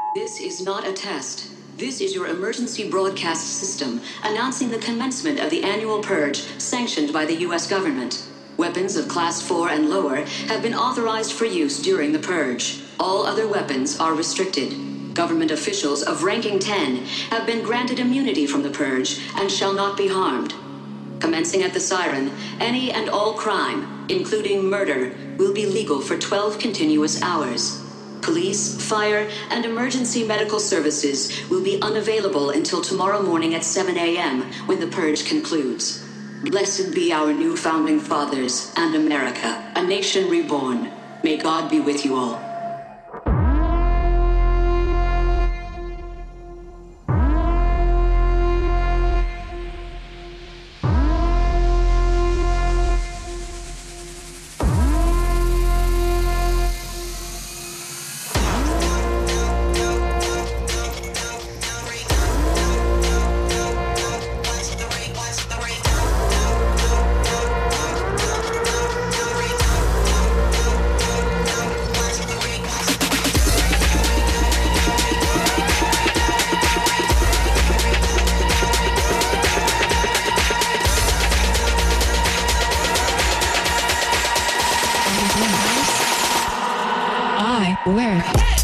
This is not a test. This is your emergency broadcast system announcing the commencement of the annual purge sanctioned by the U.S. government. Weapons of Class 4 and lower have been authorized for use during the purge. All other weapons are restricted. Government officials of ranking 10 have been granted immunity from the purge and shall not be harmed. Commencing at the siren, any and all crime, including murder, will be legal for 12 continuous hours. Police, fire, and emergency medical services will be unavailable until tomorrow morning at 7 a.m. when the purge concludes. Blessed be our new founding fathers and America, a nation reborn. May God be with you all. Where?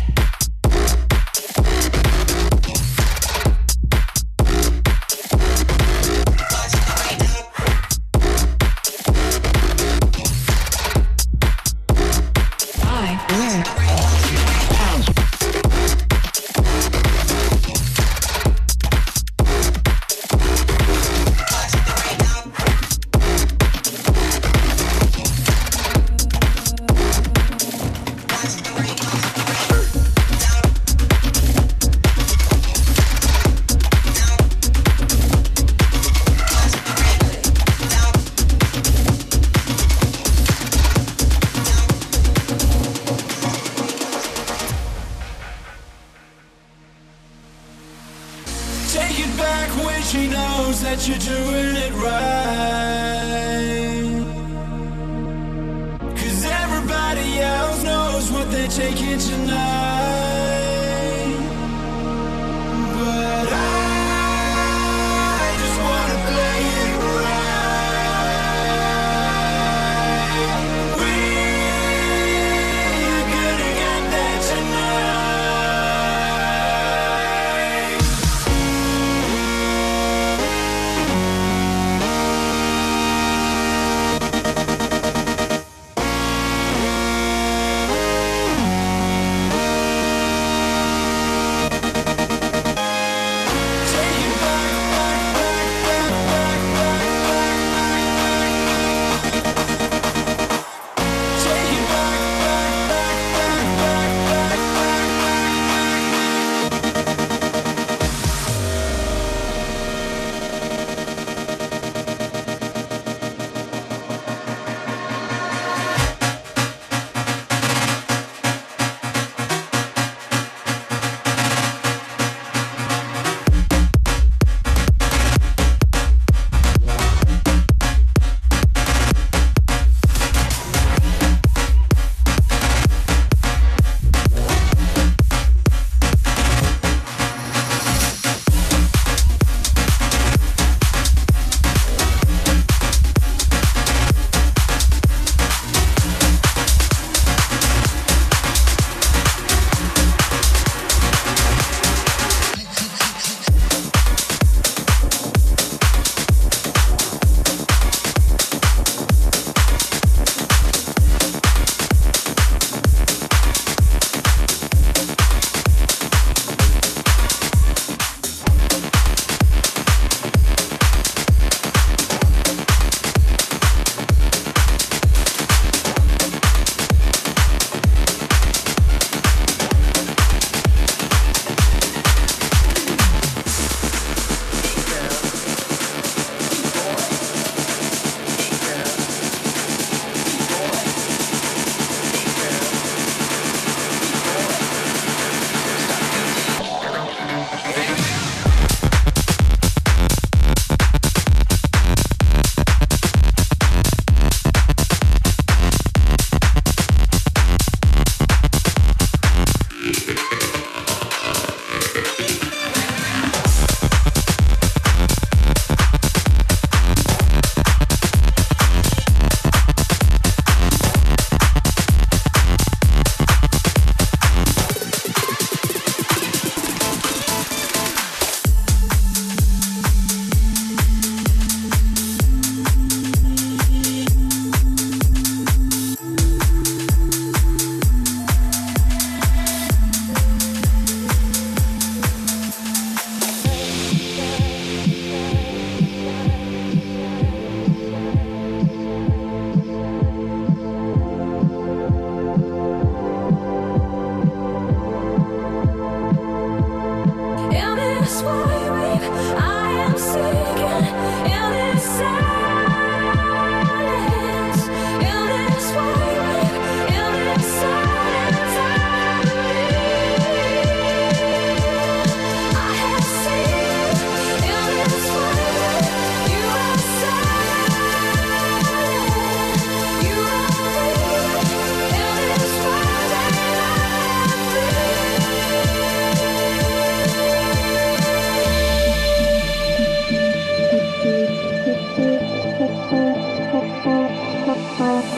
Take it back when she knows that you're doing it right. 'Cause everybody else knows what they're taking tonight. But I just wanna play it right. We're gonna get there tonight.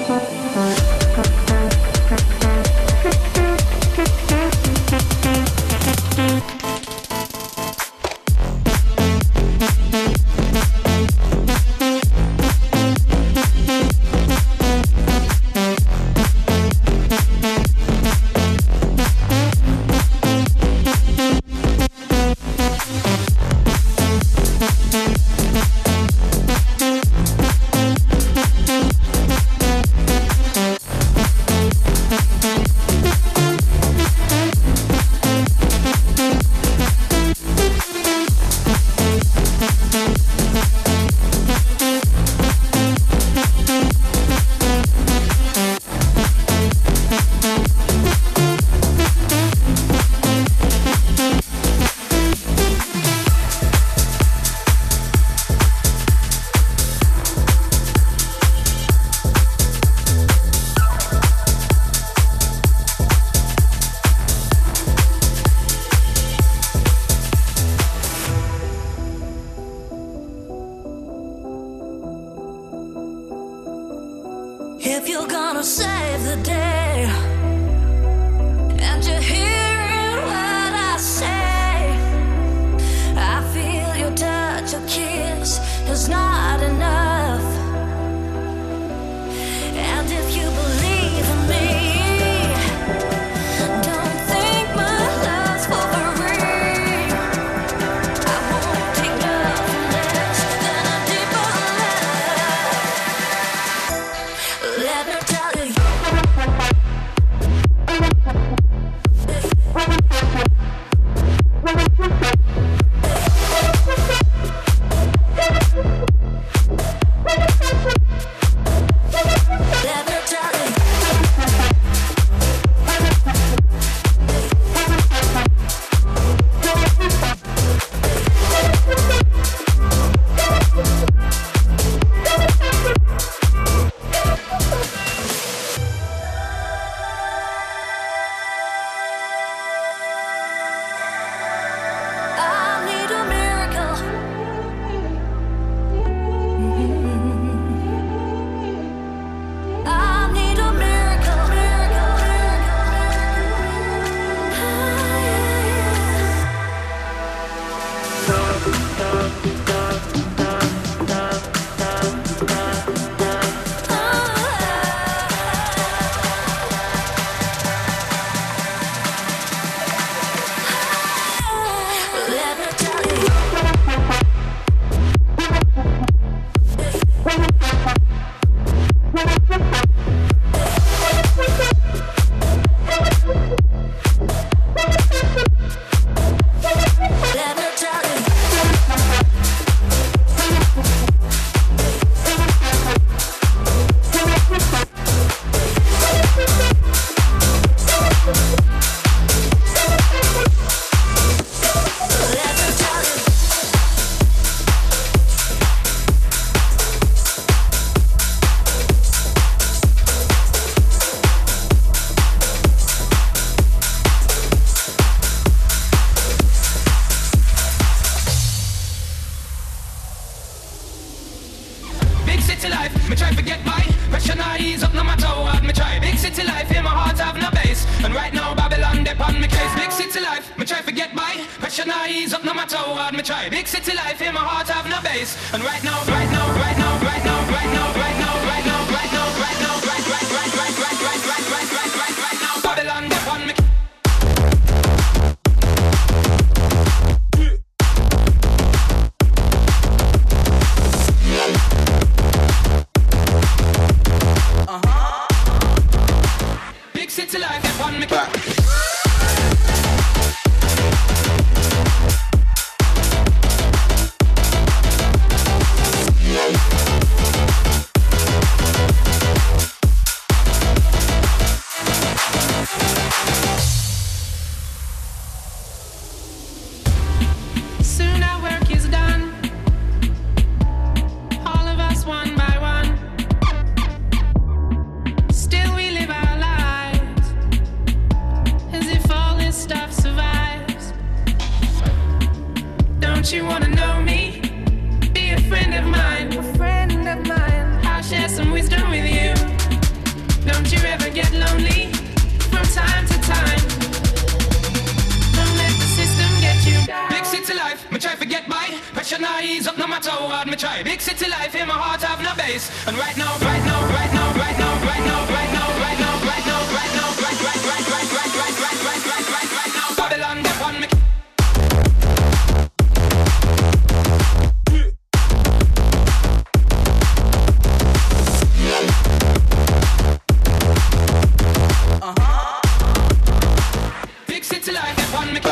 If you're gonna save the day and you're hearing what I say, I feel your touch, your kiss is not enough. And if you believe in me, don't think my love's for free. I won't take nothing less than a deeper love. Let me tell you. try. Big city life in my heart have no base. And right now, right now, right now, right now, right now, right now, right now, right now, right now, right now, Babylon, they want me. Big city life, they want me.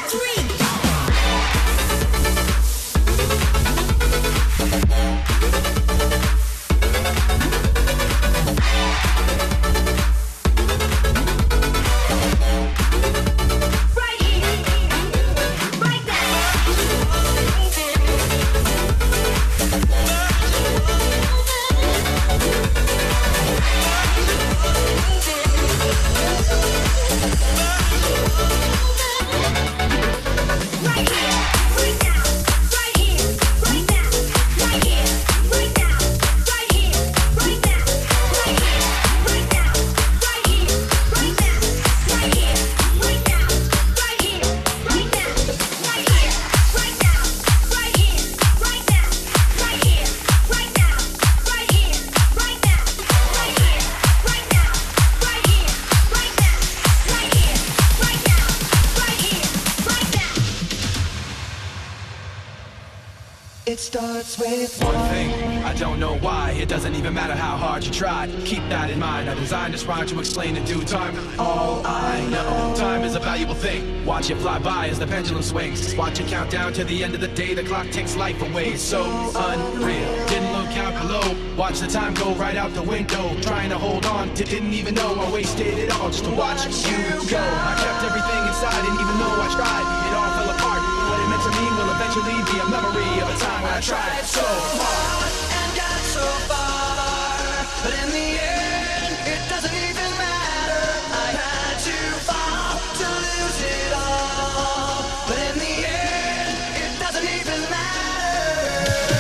It starts with one thing. I don't know why. It doesn't even matter how hard you try. Keep that in mind. I designed this rhyme to explain in due time. All I know, time is a valuable thing. Watch it fly by as the pendulum swings. Watch it count down to the end of the day. The clock takes life away. It's so unreal. Didn't look out below. Watch the time go right out the window. Trying to hold on to didn't even know I wasted it all just to watch you go. I kept everything inside, didn't even know I tried. It all fell apart. What it meant to me will eventually be a memory of a time when I tried so hard and got so far, but in the end, it doesn't even matter. I had to fall to lose it all, but in the end, it doesn't even matter.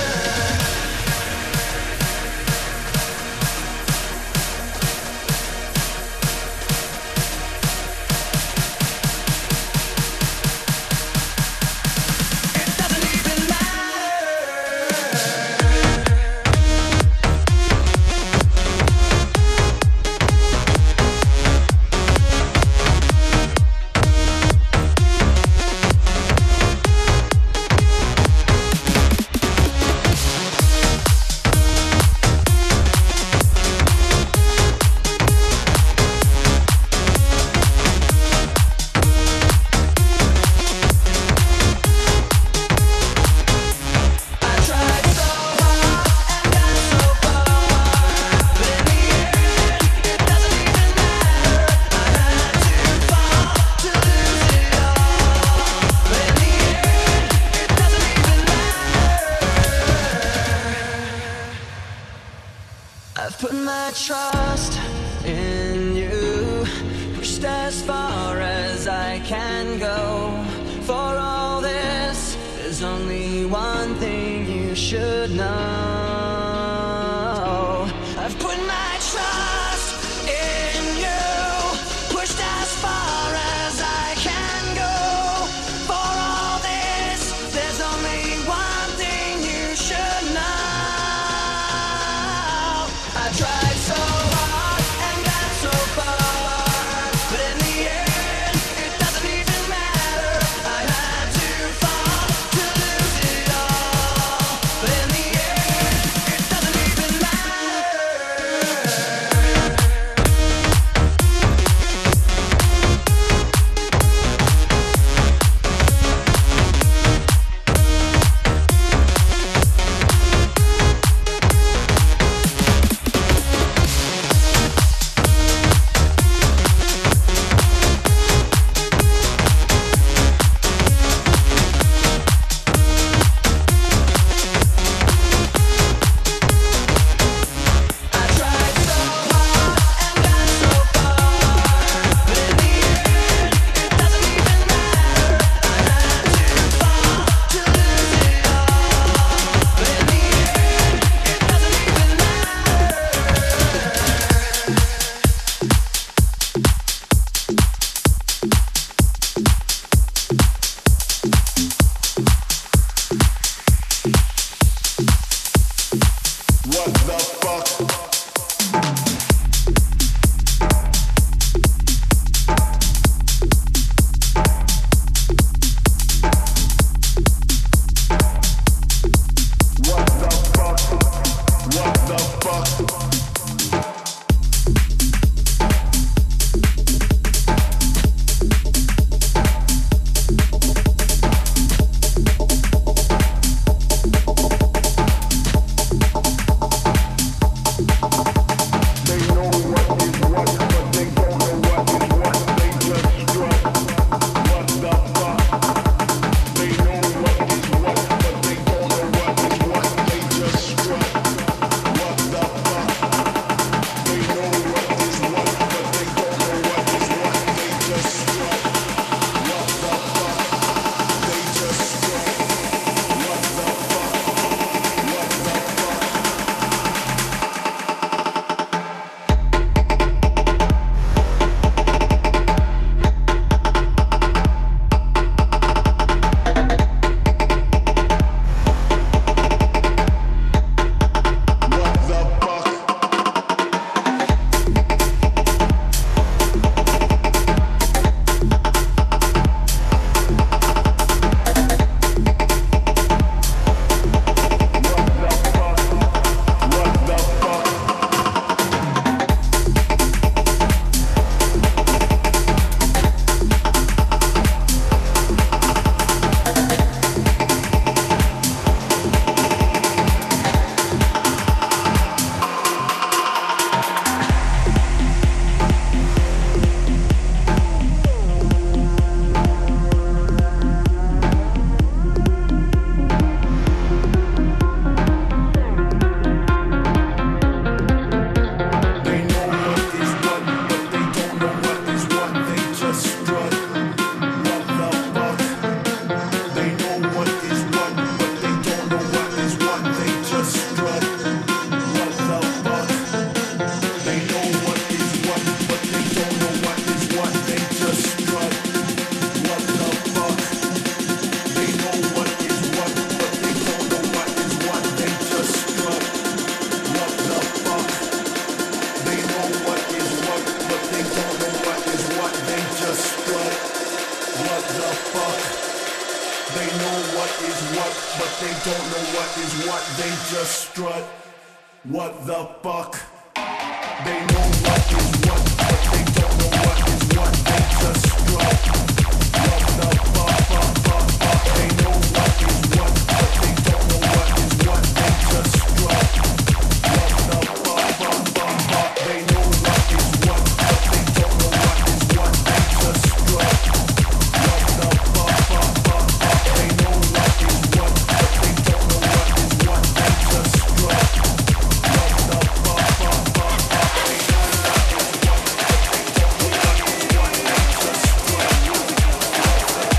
I've put my trust in you, pushed as far as I can go. For all this, there's only one thing you should know. I've put my trust in you, pushed as far as I can go. For all this, there's only one thing you should know. I tried so hard and got so far, but in the end, it doesn't even matter. I had to fall to lose it all, but in the end, what the fuck. They know what is what, but they don't know what is what. They just strut. What the fuck? They know what is what, but they don't know what is what. They just strut. What the fuck, fuck, fuck, fuck. They know what is what, but they don't know what is what. They just strut. What the fuck, fuck, fuck, fuck. They know what is what, but they don't know what is what. They just strut. What the fuck, fuck, fuck, fuck. They know what is what, but they don't know what is what. They just strut. What the fuck, fuck, fuck, fuck. They know what is what, but they don't know what is what. They just strut.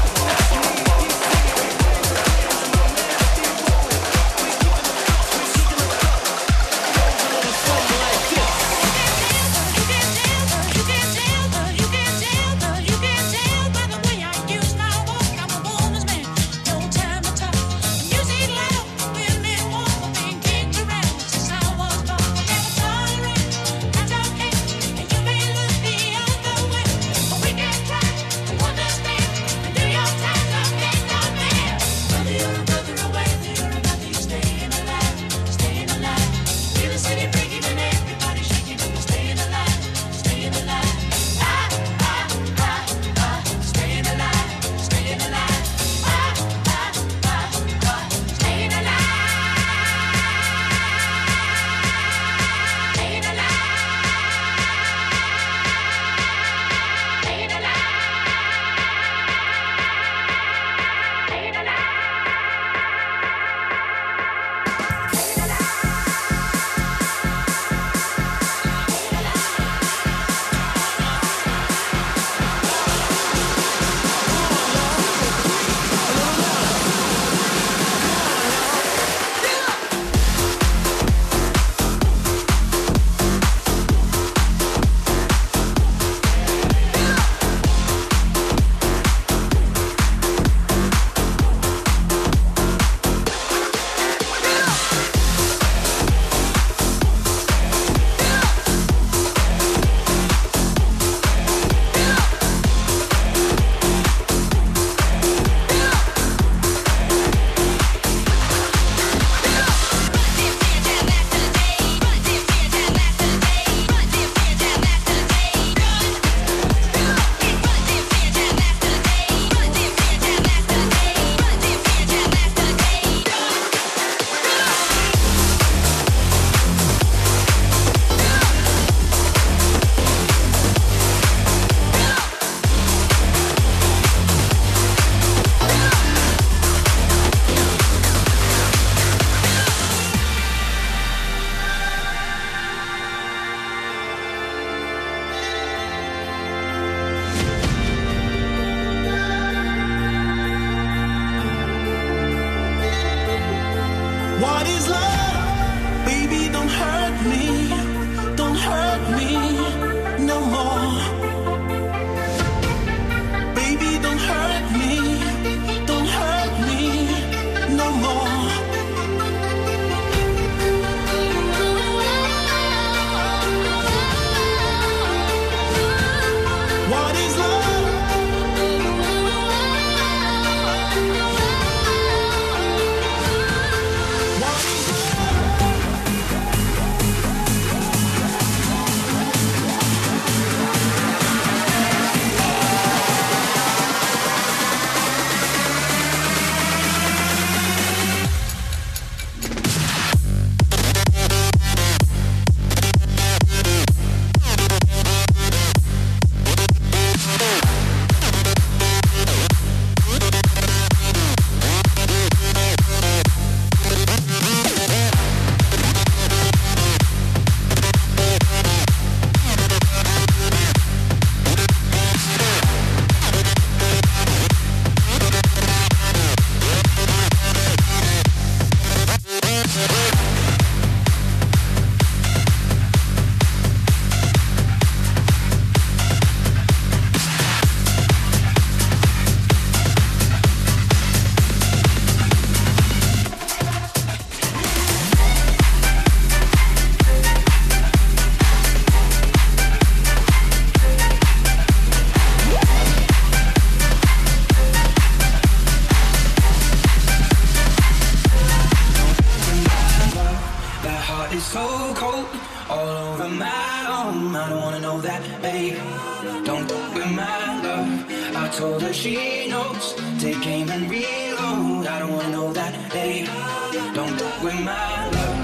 hey, don't fuck with my love. I told her she knows, take aim and reload. I don't wanna know that, hey, don't fuck with my love.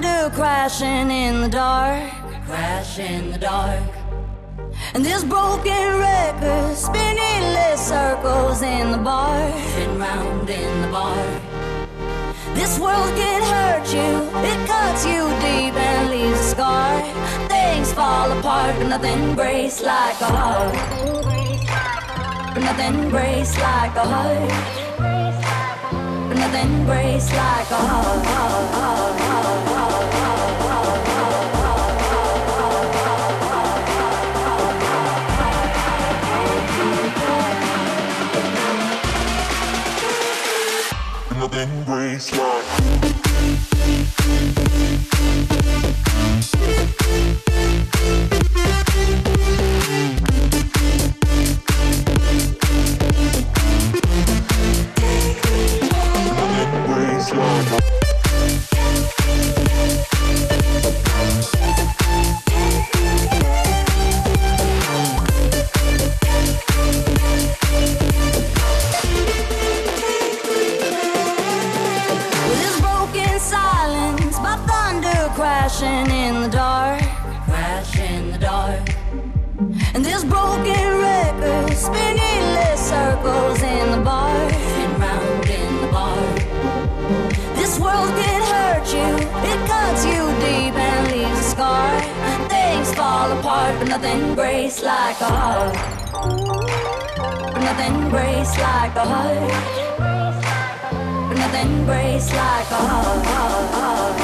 thunder crashing in the dark, crash in the dark. And this broken record spinning little circles in the bar, spin round in the bar. This world can hurt you, it cuts you deep and leaves a scar. Things fall apart, but nothing breaks like a heart. But nothing breaks like a heart. But nothing breaks like a heart. Nothing breaks like crashing in the dark, crash in the dark. And this broken record spinning little circles in the bar, spin round in the bar. This world can hurt you, it cuts you deep and leaves a scar. Things fall apart, but nothing breaks like a heart. But nothing breaks like a heart. But nothing breaks like a heart.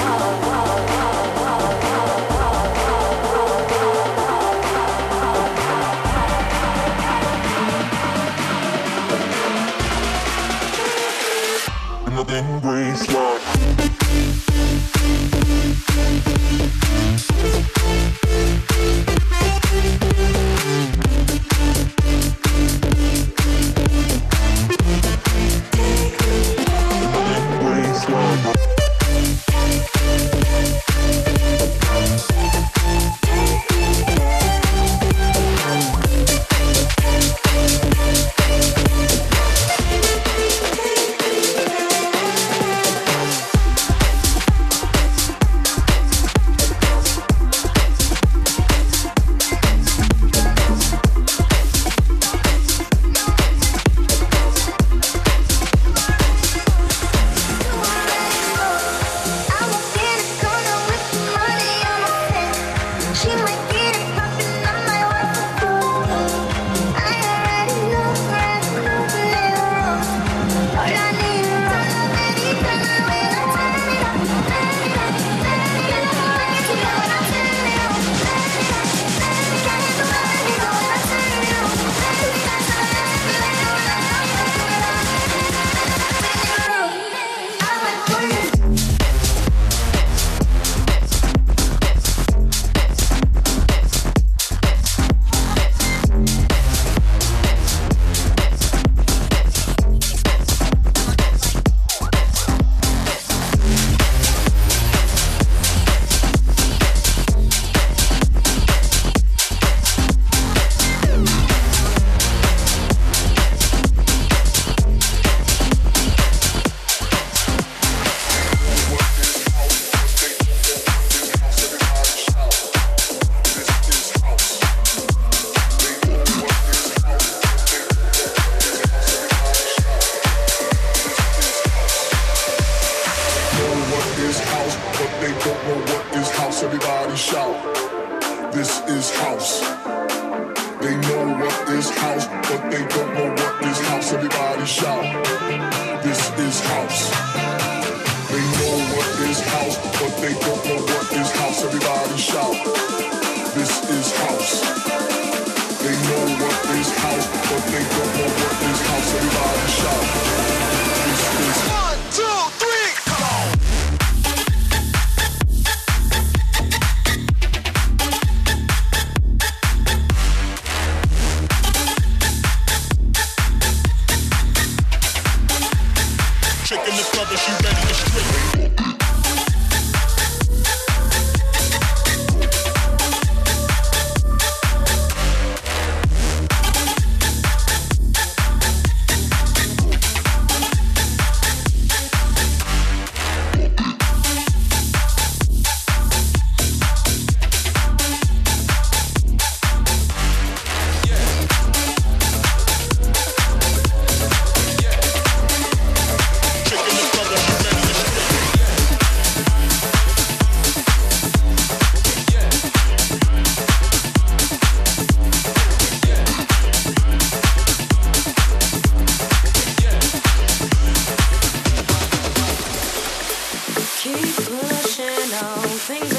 nothing breaks like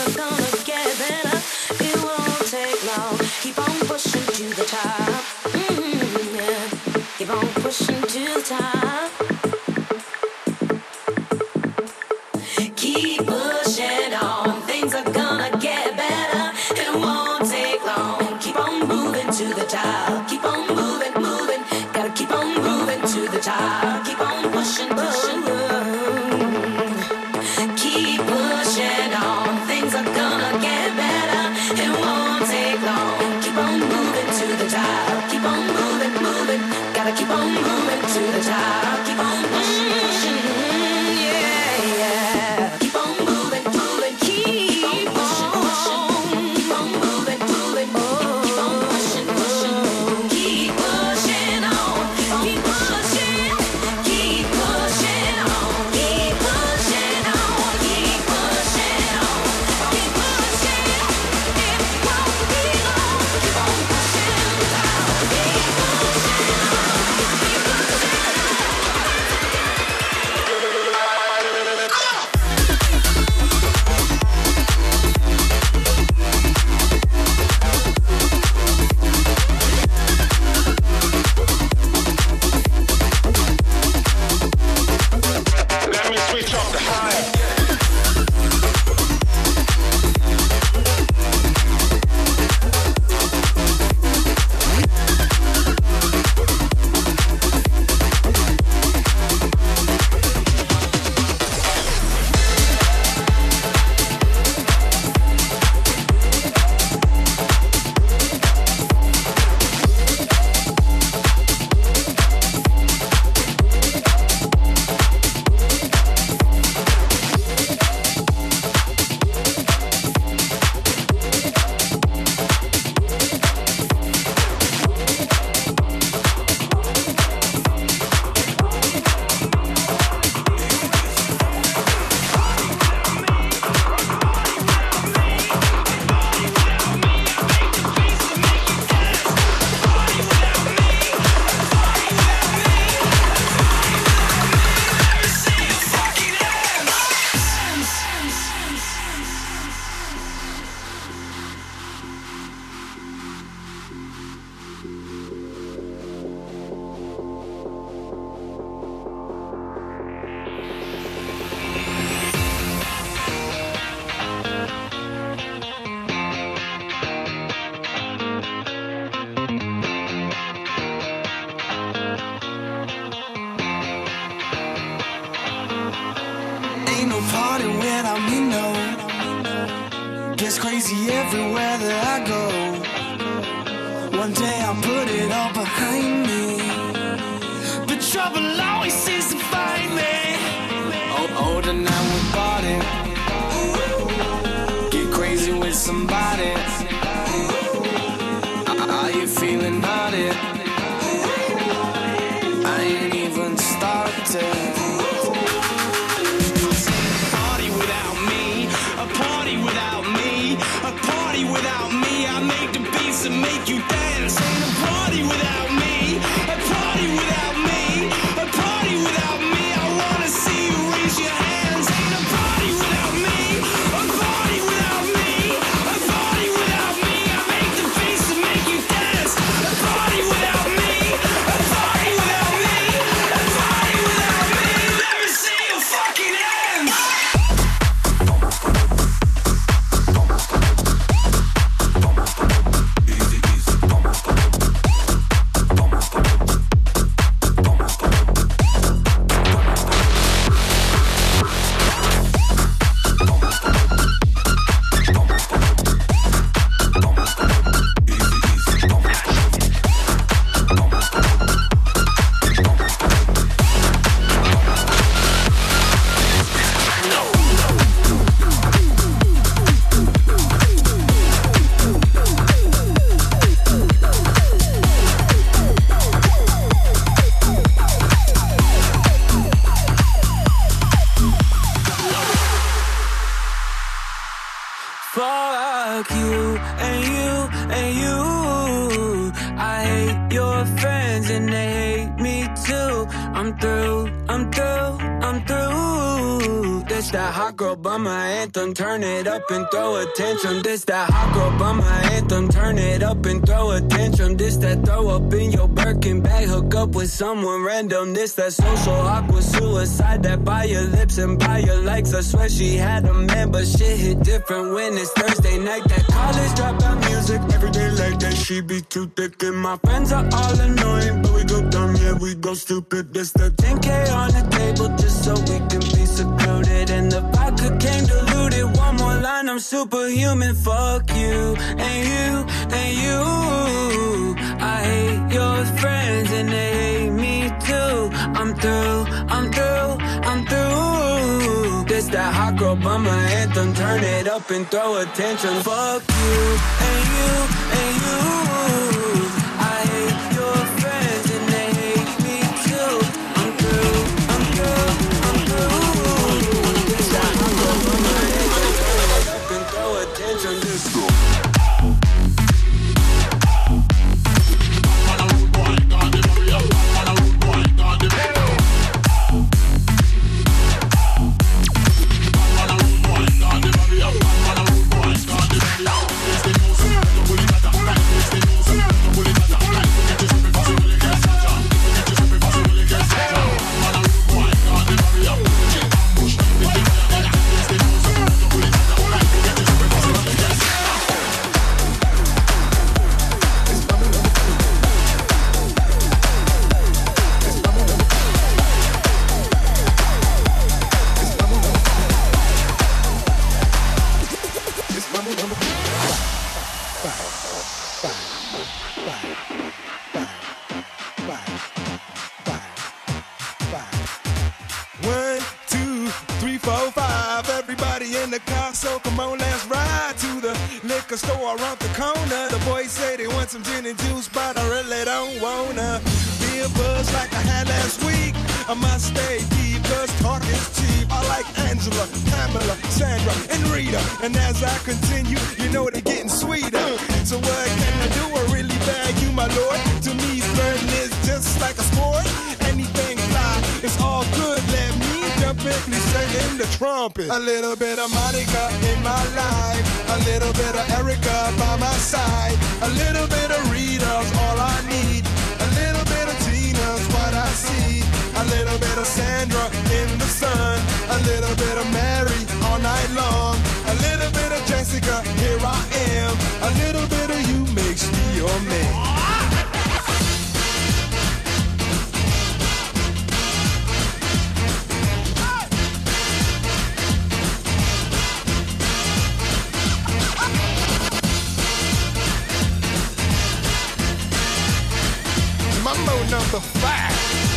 are gonna get better. It won't take long. Keep on pushing to the top. Yeah. Keep on pushing to the top. Keep pushing on. Things are gonna get better. It won't take long. Keep on moving to the top. Keep on moving, moving. Gotta keep on moving to the top. Keep on pushing, pushing. Keep pushing on. Things are gonna get better. It won't take long. Keep on moving to the top. Keep on moving, moving. Gotta keep on moving to the top. Keep on pushing, pushing. Yeah, yeah. Keep on moving, moving. Keep on pushing, pushing. Keep on moving, moving. Keep on pushing, pushing. Keep pushing on. Keep pushing. Keep pushing on. Keep pushing on. Keep pushing on. Keep pushing. It won't be long. Keep on pushing down. Keep pushing on. Keep pushing. Let me switch up the high. Ain't no party without me, no. Gets crazy everywhere that I go. One day I'll put it all behind me. The trouble always seems to find me. Oh, tonight we party. Get crazy with somebody. Are you feeling naughty? I ain't even started. Without me, I make the beats and make you dance. Ain't a party without me. A party without me. A party without me. I wanna see you raise your hands. Ain't a party without me. A party without me. A party without me. I make the beats and make you dance. A party without me. A party without me. A party without me. Let me see your fucking hands. Fuck you and you and you. I hate your friends and they hate me too. I'm through, I'm through, I'm through. They This that hot girl bummer anthem, turn it up and throw a tantrum. This that hot girl bummer anthem, turn it up and throw a tantrum. This that throw up in your Birkin bag, hook up with someone random. This that social awkward suicide, that by your lips and by your likes. I swear she had a man, but shit hit different when it's Thursday night. That college dropout music, every day like that, she be too thick. And my friends are all annoying, but we go dumb, yeah, we go stupid. This the 10K on the table, just so we can be secluded. And the vodka came diluted. One more line, I'm superhuman. Fuck you, and you, and you. I hate your friends, and they hate me too. I'm through, I'm through, I'm through. This that hot girl bummer anthem, turn it up and throw a tantrum. Fuck you, and you, and you. I hate your friends, and they hate me too. I'm through, I'm through, I'm through. This that hot girl bummer anthem, turn it up and throw a tantrum. Let's go. Store around the corner. The boys say they want some gin and juice, but I really don't wanna be a buzz like I had last week. I must stay deep, cause talk is cheap. I like Angela, Pamela, Sandra, and Rita. And as I continue, you know they're getting sweeter. So what can I do? I really bag you, my lord. To me, flirting is just like a sport. Anything fly, it's all good. Let me jump in, please sing in the trumpet. A little bit of Monica in my life, a little bit of Erica by my side, a little bit of Rita's all I need, a little bit of Tina's what I see, a little bit of Sandra in the sun, a little bit of Mary all night long, a little bit of Jessica, here I am, a little bit of you makes me your man. Mambo number 5.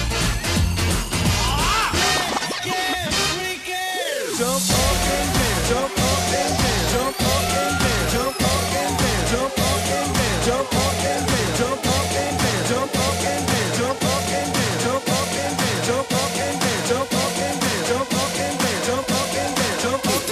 Jump up and down, jump up and down, jump up and down, jump up and down, jump up and down, jump up and down, jump up and down, jump up and down, jump up and down, jump up and down, jump up and down, jump up and down, jump up and down, jump up and down, jump up.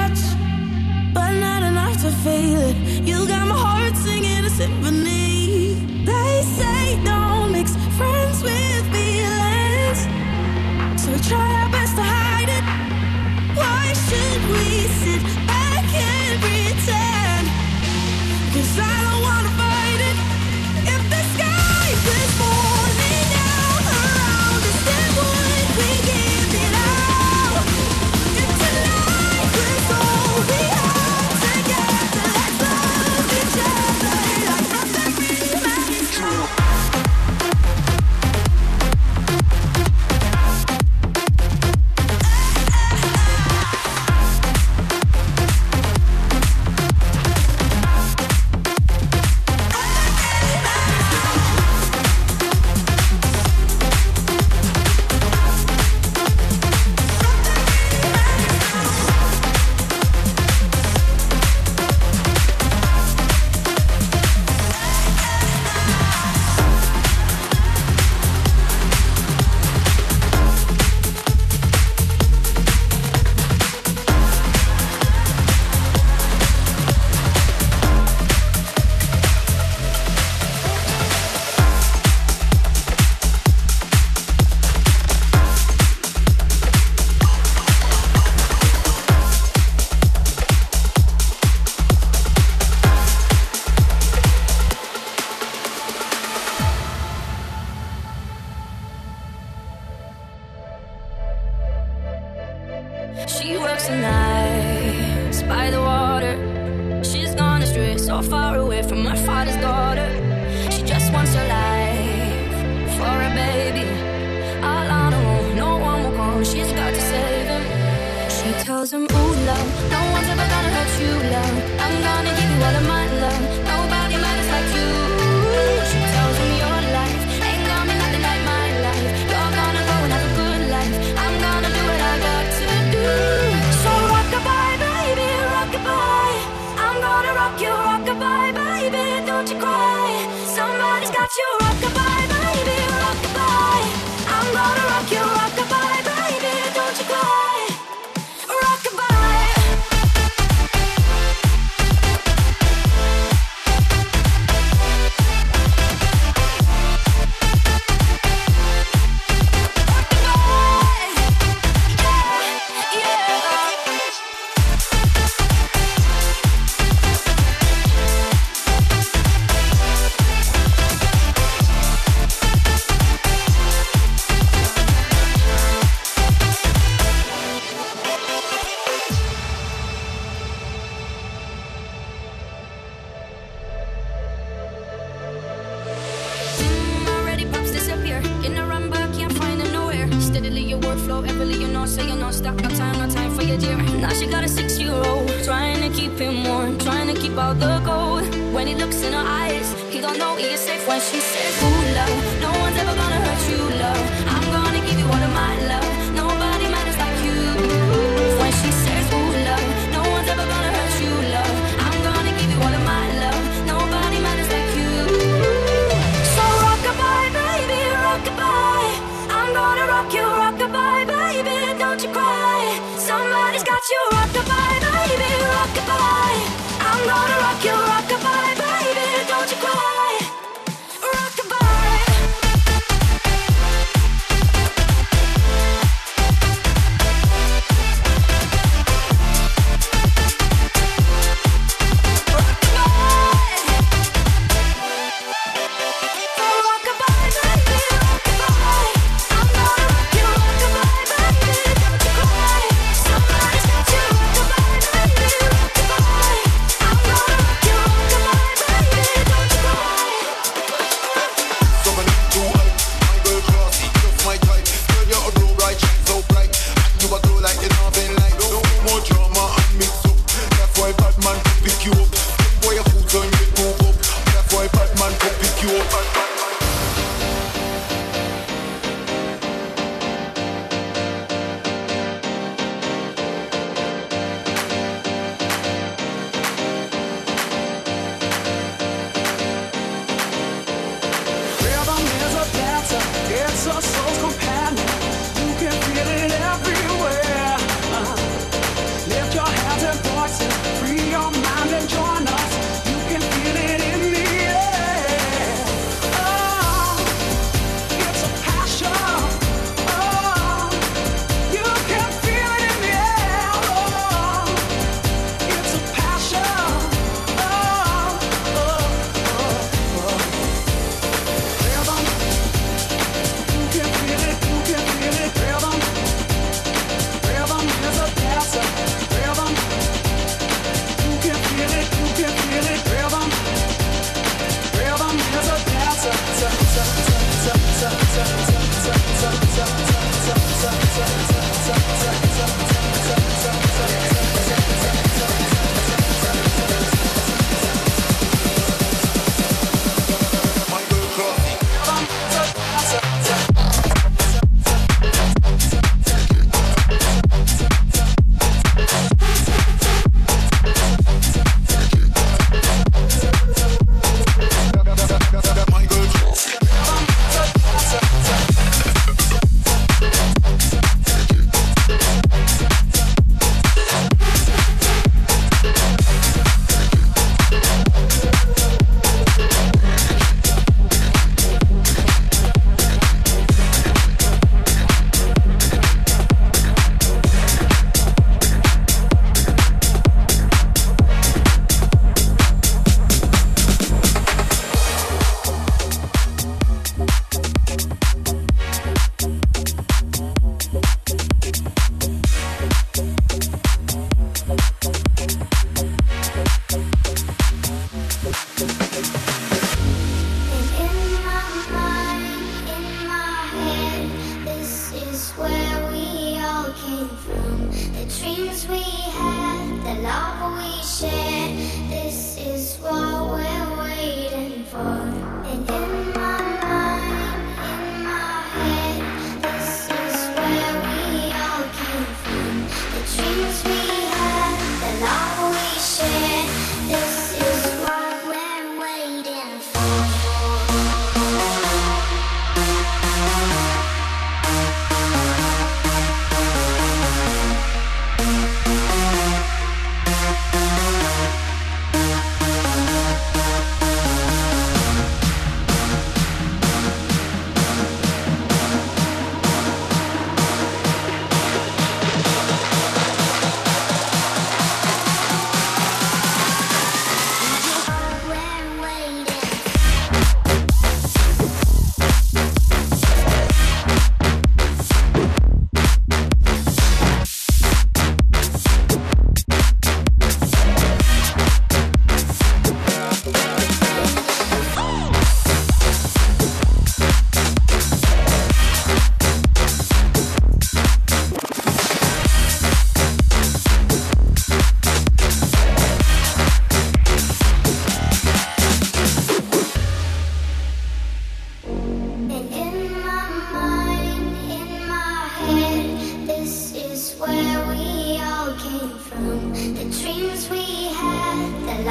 touch, but not enough to feel it. You got my heart singing a symphony. They say don't mix friends with feelings, so we try our best to hide it. Why should we sit back and pretend? 'Cause I don't wanna fight it. If the sky was falling down around us, then would we give it all? If tonight was all we had together, let's love each other like nothing really matters now. She works the nights by the water. She's gone astray, so far away from her father's daughter. She just wants her life for a baby. All on her own, no one will come. She's got to save him. She tells him, ooh, love, no one's ever gonna hurt you, love. I'm gonna give you all of my love. Nobody matters like you. She tells him your life ain't gonna be nothing like my life. You're gonna go and have a good life. I'm gonna do what I got to do. So rock-a-bye, baby, rock-a-bye. I'm gonna rock you, rock-a-bye, baby, don't you cry. Somebody's got you, rock-a-bye, baby, rock-a-bye. I'm gonna rock you, rock-a-bye, baby, don't you cry. Rock-a-bye. Already pops disappear. In a run back, can't find him nowhere. Steadily your workflow, everly you know, say you know, stop, no time for your dear. Now she got a 6-year-old, trying to keep him warm, trying to keep out the cold. When he looks in her eyes, he don't know he is safe. When she says, ooh, love, no one's ever gonna hurt you, love. I'm gonna give you all of my love. Nobody matters like you. When she says, ooh, love, no one's ever gonna hurt you, love. I'm gonna give you all of my love. Nobody matters like you. So rock-a-bye, baby, rock-a-bye. I'm gonna rock you, rock-a-bye, baby, don't you cry. Somebody's got you, rock-a-bye, baby, rock-a-bye. I'm gonna rock you, rock-a-bye, baby, don't you cry. Rock-a-bye. Somebody's got you, rock-a-bye, baby, don't you cry.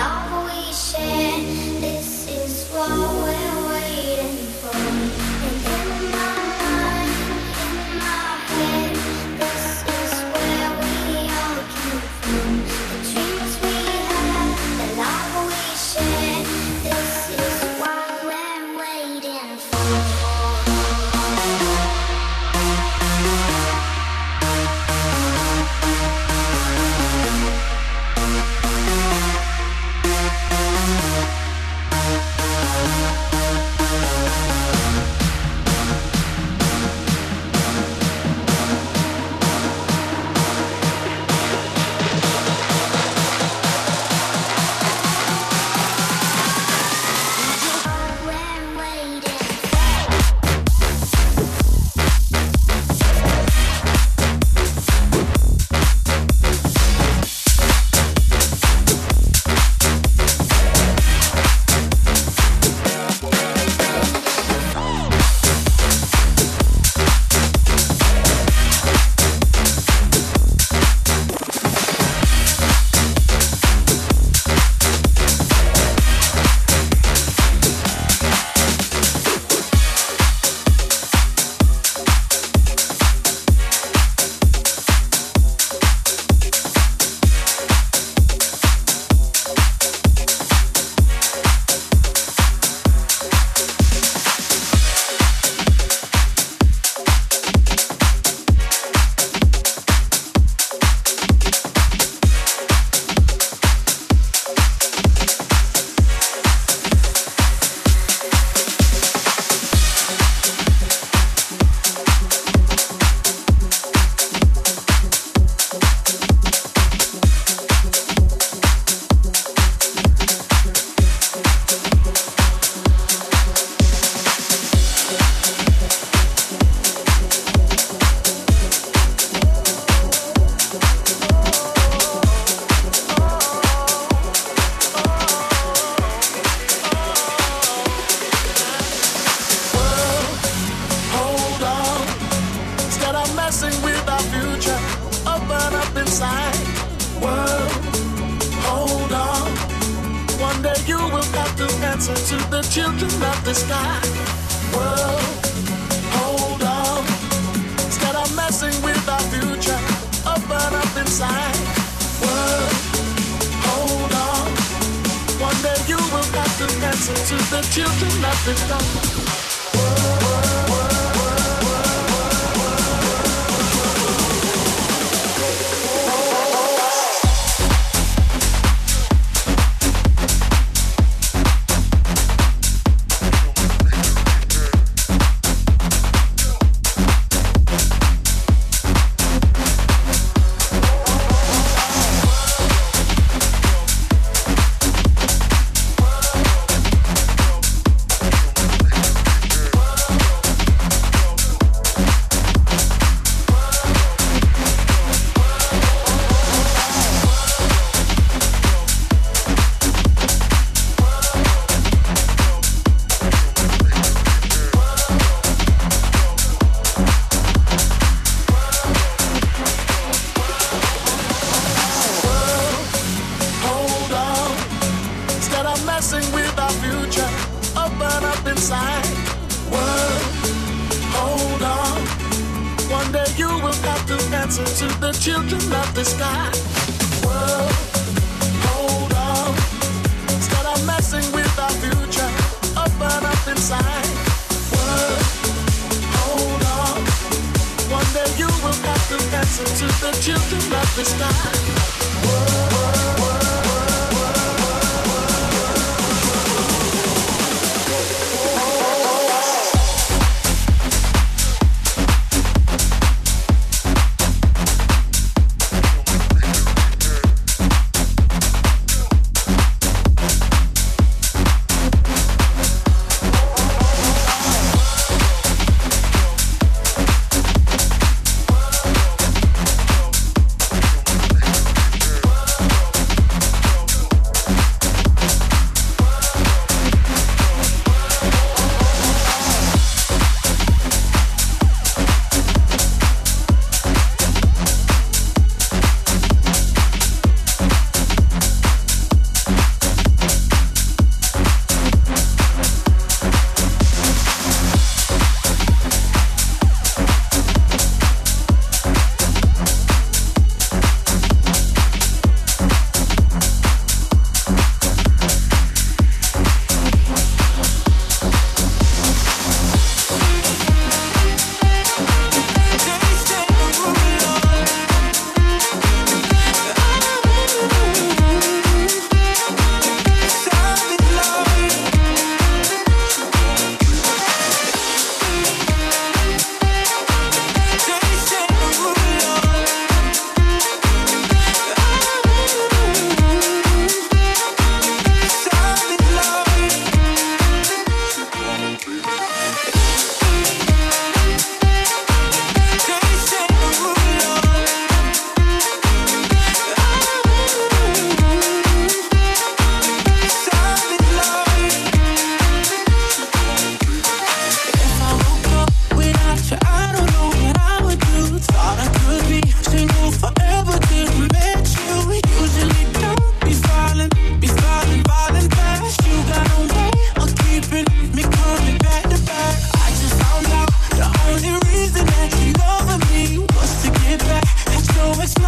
love we share. This is what we're waiting for. And in my mind, in my head, this is where we all came from. The dreams we had, the love we share. This is what we're waiting for.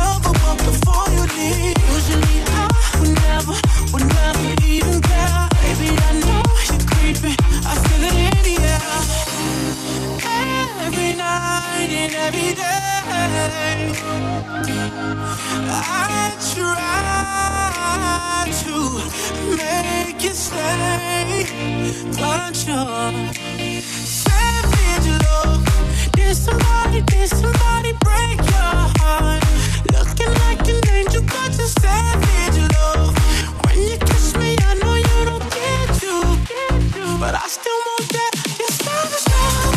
love, but before you leave, usually I would never even care. Baby, I know you're creeping, I feel it in the air. Every night and every day, I try to make you stay, but you're savage love. Did somebody break your heart? Looking like an angel, but you're savage love. When you kiss me, I know you don't get to, but I still want that. You're savage love.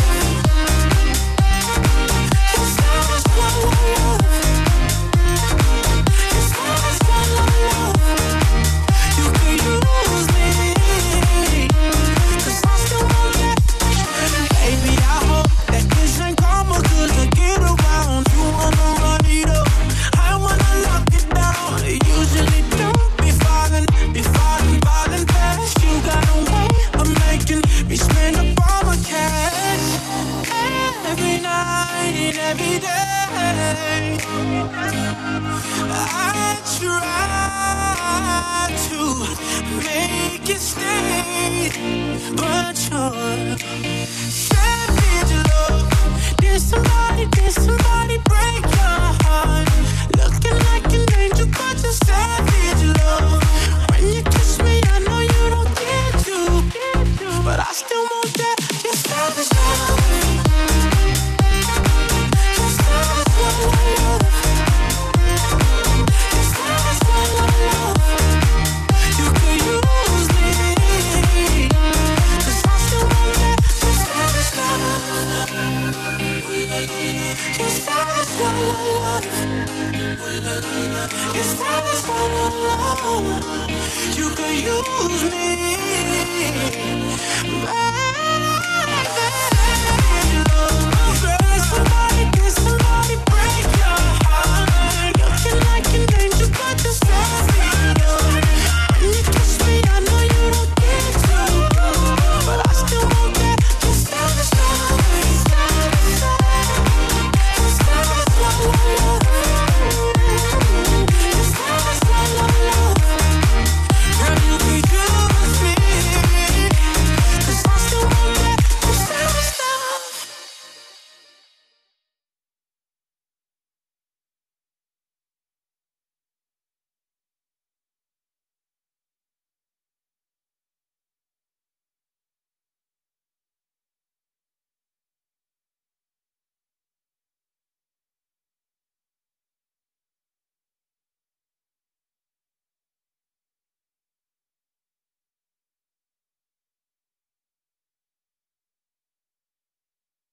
You're savage love. You're savage love. You could use me, 'cause I still want that. Baby, I hope that this ain't karma, 'cause I get around. You wanna run it up, I wanna lock it down. Usually don't be falling fast. You got a way of making me spend up all my cash. Every night and every day, I try to make it stay, but you're savage love. Did somebody break your heart? Looking like an angel, but you're savage love. When you kiss me, I know you don't get to, but I still want that. You're savage love. You're savage love. You're savage love. You could use me, 'cause I still want that. You're savage love. You're savage love. You're savage love. You could use me, baby.